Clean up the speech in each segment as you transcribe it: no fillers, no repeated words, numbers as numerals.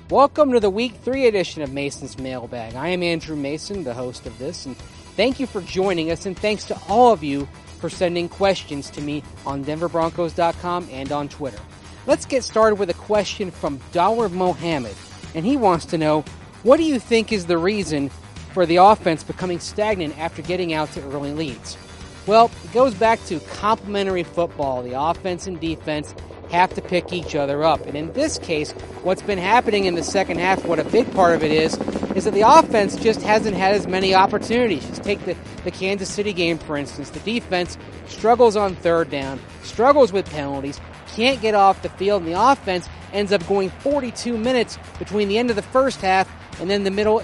Welcome to the Week 3 edition of Mason's Mailbag. I am Andrew Mason, the host of this, and thank you for joining us, and thanks to all of you for sending questions to me on DenverBroncos.com and on Twitter. Let's get started with a question from Dollar Mohammed, and he wants to know, what do you think is the reason for the offense becoming stagnant after getting out to early leads? Well, it goes back to complementary football. The offense and defense have to pick each other up. And in this case, what's been happening in the second half, what a big part of it is that the offense just hasn't had as many opportunities. Just take the Kansas City game, for instance. The defense struggles on third down, struggles with penalties, can't get off the field, and the offense ends up going 42 minutes between the end of the first half and then the middle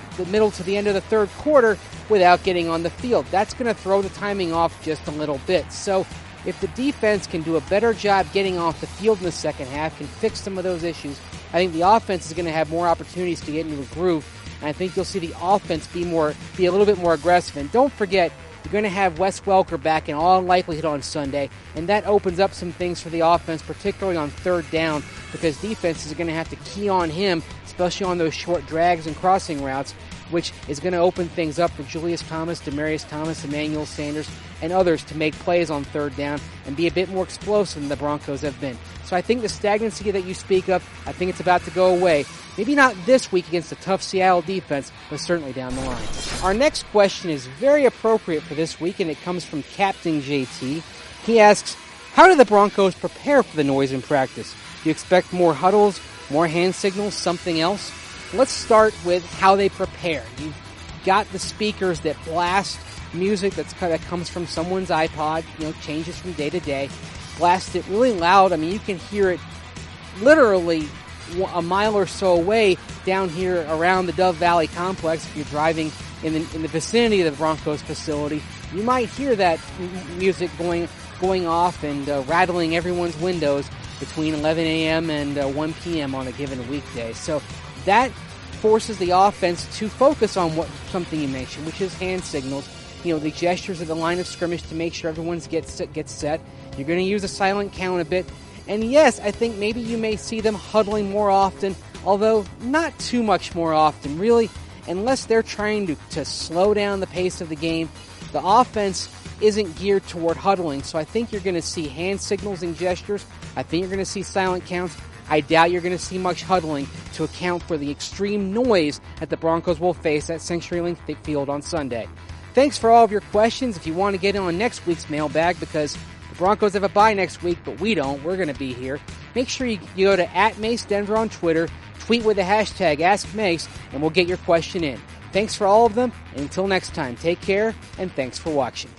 to the end of the third quarter without getting on the field. That's going to throw the timing off just a little bit. So if the defense can do a better job getting off the field in the second half, can fix some of those issues, I think the offense is going to have more opportunities to get into a groove, and I think you'll see the offense be a little bit more aggressive. And don't forget, you're going to have Wes Welker back in all likelihood on Sunday, and that opens up some things for the offense, particularly on third down, because defenses are going to have to key on him, especially on those short drags and crossing routes, which is going to open things up for Julius Thomas, Demaryius Thomas, Emmanuel Sanders, and others to make plays on third down and be a bit more explosive than the Broncos have been. So I think the stagnancy that you speak of, I think it's about to go away. Maybe not this week against a tough Seattle defense, but certainly down the line. Our next question is very appropriate for this week, and it comes from Captain JT. He asks, how do the Broncos prepare for the noise in practice? Do you expect more huddles, more hand signals, something else? Let's start with how they prepare. You've got the speakers that blast music that comes from someone's iPod, changes from day to day. Blast it really loud. I mean, you can hear it literally a mile or so away down here around the Dove Valley complex. If you're driving in the vicinity of the Broncos facility, you might hear that music going off and rattling everyone's windows between 11 a.m. and 1 p.m. on a given weekday. So that forces the offense to focus on something you mentioned, which is hand signals. The gestures at the line of scrimmage to make sure everyone gets set. You're going to use a silent count a bit. And yes, I think maybe you may see them huddling more often, although not too much more often, really, unless they're trying to slow down the pace of the game. The offense isn't geared toward huddling, so I think you're going to see hand signals and gestures. I think you're going to see silent counts. I doubt you're going to see much huddling to account for the extreme noise that the Broncos will face at CenturyLink Field on Sunday. Thanks for all of your questions. If you want to get in on next week's mailbag, because the Broncos have a bye next week, but we don't, we're going to be here, make sure you go to @MaceDenver on Twitter, tweet with the hashtag AskMace, and we'll get your question in. Thanks for all of them, and until next time, take care, and thanks for watching.